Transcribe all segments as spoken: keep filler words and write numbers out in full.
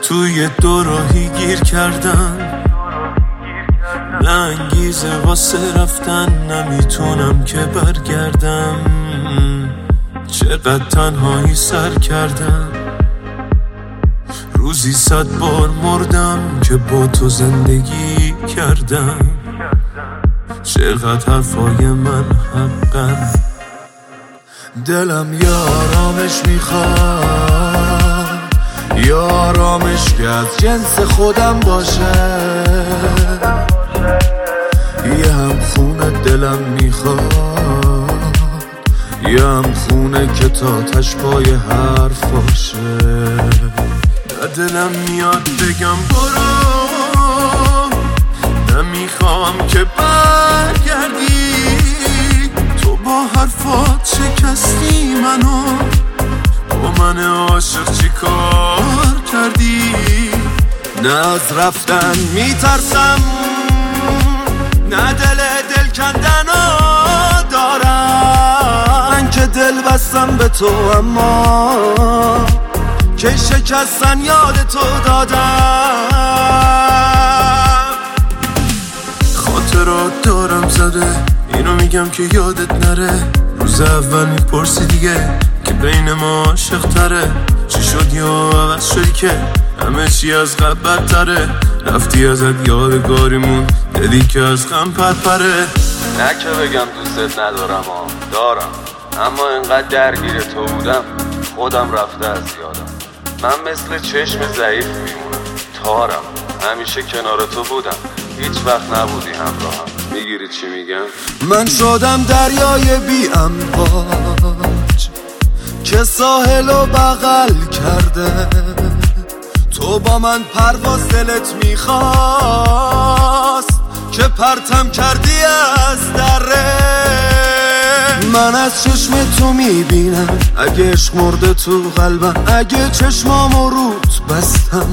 توی دو راهی گیر کردم، نه انگیزه واسه رفتن، نمیتونم که برگردم. چقدر تنهایی سر کردم، روزی صد بار مردم که با تو زندگی کردم. چقدر حرفای من حقم، دلم یه آرامش میخواد، یه آرامش که از جنس خودم باشه. یه هم خونه دلم میخواد، یه هم خونه که تا تش پای حرفاشه. دلم میاد بگم برو، نمیخوام که برگردی. تو با حرفات شکستی منو، با من عاشق چی کار کردی؟ نه از رفتن میترسم، نه دل دل کندنو دارم. من که دل بستم به تو، اما که شکستن یاد تو دادم. خاطرات دارم زده، اینو میگم که یادت نره. روز اول میپرسی دیگه که بین ما عاشق تره. چی شد یا عوض شدی که همه چی از قبل بدتره؟ رفتی ازت یادگاریمون، دلی که از غم پرپره. نه که بگم دوستت ندارم، ها دارم، اما انقدر درگیر تو بودم خودم رفته از یادم. من مثل چشم ضعیف میمونم، تارم، همیشه کنار تو بودم، هیچ وقت نبودی همراهم. میگیری چی میگم؟ من شدم دریای بی امواج که ساحل و بغل کرده. تو با من پرواز دلت میخواست که پرتم کردی از دره. من از چشم تو میبینم اگه عشق مرده تو قلبم، اگه چشمامو روت بستم.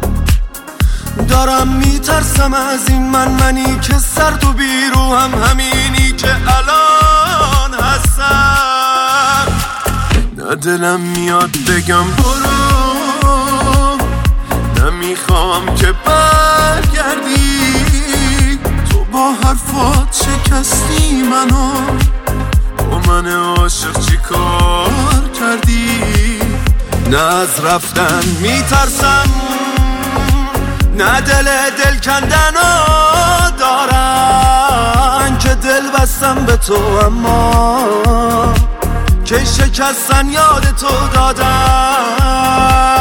دارم میترسم از این من، منی که سرد و بیروهم، همینی که الان هستم. نه دلم میاد بگم برو، نمیخوام که برگردی. تو با حرفات شکستی منو، با من عاشق چی کار کردی؟ نه از رفتن میترسم، نه دل دل کندنو دارم. من که دل بستم به تو، اما که شکستن یاد تو دادم.